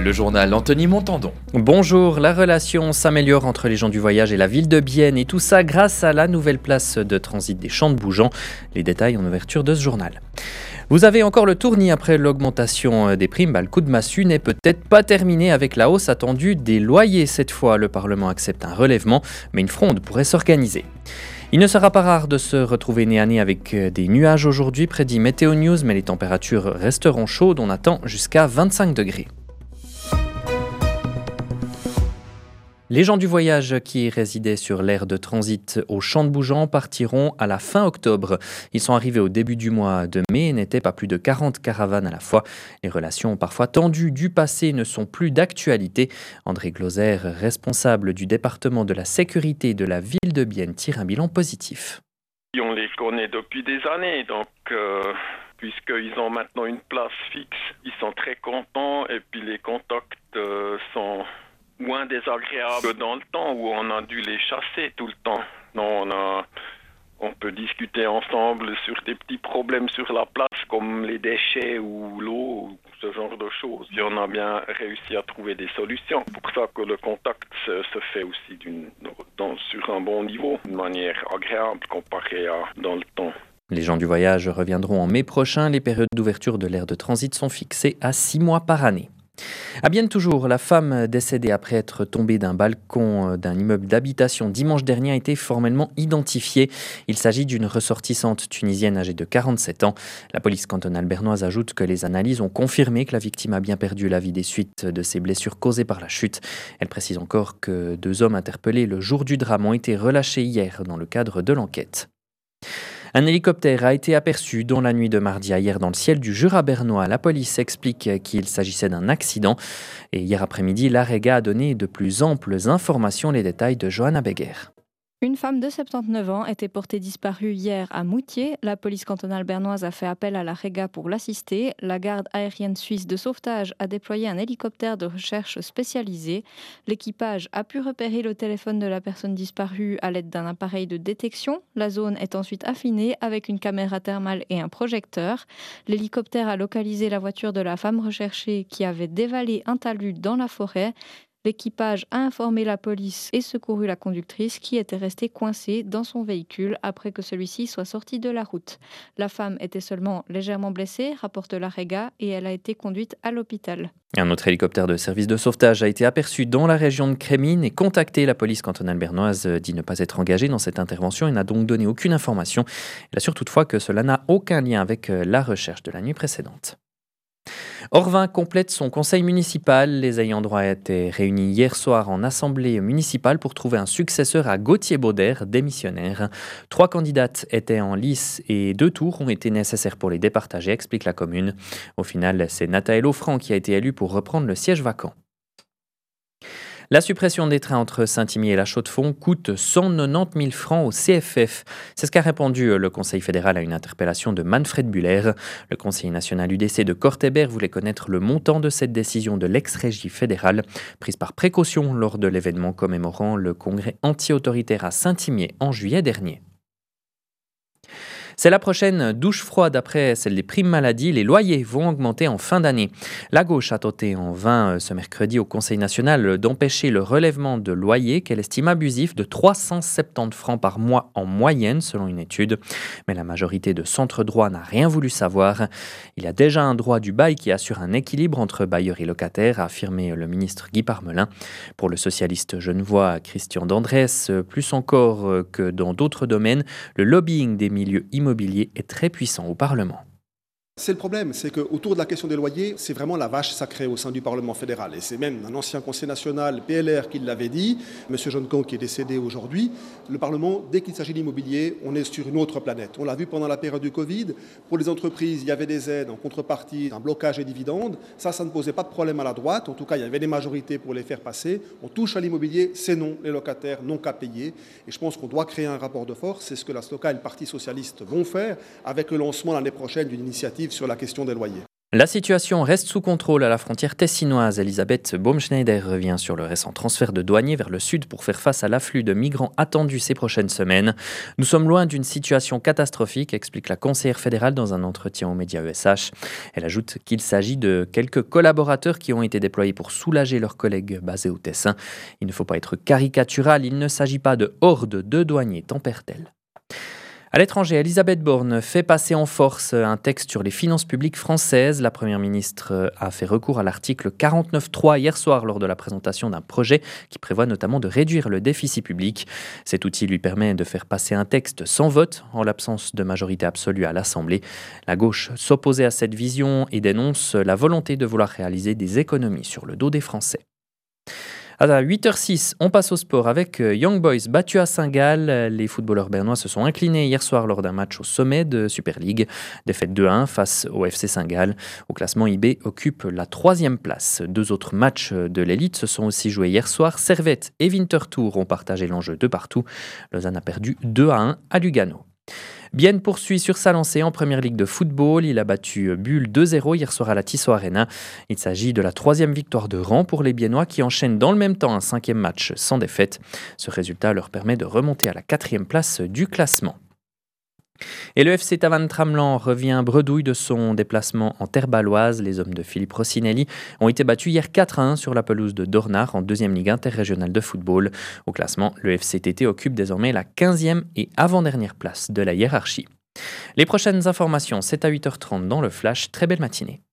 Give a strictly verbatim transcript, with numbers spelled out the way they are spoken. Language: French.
Le journal Anthony Montandon. Bonjour, la relation s'améliore entre les gens du voyage et la ville de Bienne et tout ça grâce à la nouvelle place de transit des Champs de Bougeant. Les détails en ouverture de ce journal. Vous avez encore le tournis après l'augmentation des primes. Bah, le coup de massue n'est peut-être pas terminé avec la hausse attendue des loyers. Cette fois, le Parlement accepte un relèvement, mais une fronde pourrait s'organiser. Il ne sera pas rare de se retrouver nez à nez avec des nuages aujourd'hui, prédit Météo News, mais les températures resteront chaudes. On attend jusqu'à vingt-cinq degrés. Les gens du voyage qui résidaient sur l'aire de transit aux Champs de Bougeant partiront à la fin octobre. Ils sont arrivés au début du mois de mai et n'étaient pas plus de quarante caravanes à la fois. Les relations parfois tendues du passé ne sont plus d'actualité. André Gloser, responsable du département de la sécurité de la ville de Bienne, tire un bilan positif. On les connaît depuis des années, donc euh, puisqu'ils ont maintenant une place fixe, ils sont très contents et puis les contacts euh, sont moins désagréable que dans le temps où on a dû les chasser tout le temps. Non, on a, on peut discuter ensemble sur des petits problèmes sur la place comme les déchets ou l'eau, ou ce genre de choses. Et on a bien réussi à trouver des solutions. C'est pour ça que le contact se, se fait aussi d'une, dans, sur un bon niveau, de manière agréable comparé à dans le temps. Les gens du voyage reviendront en mai prochain. Les périodes d'ouverture de l'aire de transit sont fixées à six mois par année. À Bienne toujours, la femme décédée après être tombée d'un balcon d'un immeuble d'habitation dimanche dernier a été formellement identifiée. Il s'agit d'une ressortissante tunisienne âgée de quarante-sept ans. La police cantonale bernoise ajoute que les analyses ont confirmé que la victime a bien perdu la vie des suites de ses blessures causées par la chute. Elle précise encore que deux hommes interpellés le jour du drame ont été relâchés hier dans le cadre de l'enquête. Un hélicoptère a été aperçu dans la nuit de mardi à hier dans le ciel du Jura bernois. La police explique qu'il s'agissait d'un accident. Et hier après-midi, l'AREGA a donné de plus amples informations. Les détails de Johanna Beguer. Une femme de soixante-dix-neuf ans était portée disparue hier à Moutier. La police cantonale bernoise a fait appel à la REGA pour l'assister. La garde aérienne suisse de sauvetage a déployé un hélicoptère de recherche spécialisé. L'équipage a pu repérer le téléphone de la personne disparue à l'aide d'un appareil de détection. La zone est ensuite affinée avec une caméra thermale et un projecteur. L'hélicoptère a localisé la voiture de la femme recherchée qui avait dévalé un talus dans la forêt. L'équipage a informé la police et secouru la conductrice qui était restée coincée dans son véhicule après que celui-ci soit sorti de la route. La femme était seulement légèrement blessée, rapporte la REGA, et elle a été conduite à l'hôpital. Un autre hélicoptère de service de sauvetage a été aperçu dans la région de Crémine et contacté. La police cantonale bernoise dit ne pas être engagée dans cette intervention et n'a donc donné aucune information. Elle assure toutefois que cela n'a aucun lien avec la recherche de la nuit précédente. Orvin complète son conseil municipal. Les ayants droit étaient réunis hier soir en assemblée municipale pour trouver un successeur à Gauthier Bauder, démissionnaire. Trois candidates étaient en lice et deux tours ont été nécessaires pour les départager, explique la commune. Au final, c'est Nathaël Offrand qui a été élu pour reprendre le siège vacant. La suppression des trains entre Saint-Imier et La Chaux-de-Fonds coûte cent quatre-vingt-dix mille francs au C F F. C'est ce qu'a répondu le Conseil fédéral à une interpellation de Manfred Buller. Le conseiller national U D C de Korteberg voulait connaître le montant de cette décision de l'ex-régie fédérale, prise par précaution lors de l'événement commémorant le congrès anti-autoritaire à Saint-Imier en juillet dernier. C'est la prochaine douche froide après celle des primes maladie. Les loyers vont augmenter en fin d'année. La gauche a tenté en vain ce mercredi au Conseil national d'empêcher le relèvement de loyers qu'elle estime abusif de trois cent soixante-dix francs par mois en moyenne selon une étude. Mais la majorité de centre droit n'a rien voulu savoir. Il y a déjà un droit du bail qui assure un équilibre entre bailleurs et locataires, a affirmé le ministre Guy Parmelin. Pour le socialiste genevois Christian Dandrès, plus encore que dans d'autres domaines, le lobbying des milieux immobiliers est très puissant au Parlement. C'est le problème, c'est qu'autour de la question des loyers, c'est vraiment la vache sacrée au sein du Parlement fédéral. Et c'est même un ancien conseiller national, P L R, qui l'avait dit, M. Jonecamp, qui est décédé aujourd'hui. Le Parlement, dès qu'il s'agit d'immobilier, on est sur une autre planète. On l'a vu pendant la période du Covid. Pour les entreprises, il y avait des aides en contrepartie, un blocage et dividendes. Ça, ça ne posait pas de problème à la droite. En tout cas, il y avait des majorités pour les faire passer. On touche à l'immobilier, c'est non. Les locataires n'ont qu'à payer. Et je pense qu'on doit créer un rapport de force. C'est ce que la SLOCA et le Parti socialiste vont faire avec le lancement l'année prochaine d'une initiative sur la question des loyers. La situation reste sous contrôle à la frontière tessinoise. Elisabeth Baumschneider revient sur le récent transfert de douaniers vers le sud pour faire face à l'afflux de migrants attendus ces prochaines semaines. Nous sommes loin d'une situation catastrophique, explique la conseillère fédérale dans un entretien aux médias E S H. Elle ajoute qu'il s'agit de quelques collaborateurs qui ont été déployés pour soulager leurs collègues basés au Tessin. Il ne faut pas être caricatural, il ne s'agit pas de hordes de douaniers, tempère-t-elle. À l'étranger, Elisabeth Borne fait passer en force un texte sur les finances publiques françaises. La Première ministre a fait recours à l'article quarante-neuf trois hier soir lors de la présentation d'un projet qui prévoit notamment de réduire le déficit public. Cet outil lui permet de faire passer un texte sans vote en l'absence de majorité absolue à l'Assemblée. La gauche s'opposait à cette vision et dénonce la volonté de vouloir réaliser des économies sur le dos des Français. À huit heures six, on passe au sport avec Young Boys battu à Saint-Gall. Les footballeurs bernois se sont inclinés hier soir lors d'un match au sommet de Super League. Défaite deux à un face au F C Saint-Gall. Au classement, I B occupe la troisième place. Deux autres matchs de l'élite se sont aussi joués hier soir. Servette et Winterthur ont partagé l'enjeu de partout. Lausanne a perdu deux à un à Lugano. Bienne poursuit sur sa lancée en première ligue de football. Il a battu Bulle deux zéro hier soir à la Tissot Arena. Il s'agit de la troisième victoire de rang pour les Biennois qui enchaînent dans le même temps un cinquième match sans défaite. Ce résultat leur permet de remonter à la quatrième place du classement. Et le F C Tavannes Tramelan revient bredouille de son déplacement en terre baloise. Les hommes de Philippe Rossinelli ont été battus hier quatre à un sur la pelouse de Dornard en deuxième Ligue interrégionale de football. Au classement, le F C T T occupe désormais la quinzième et avant-dernière place de la hiérarchie. Les prochaines informations, c'est à huit heures trente dans le Flash. Très belle matinée.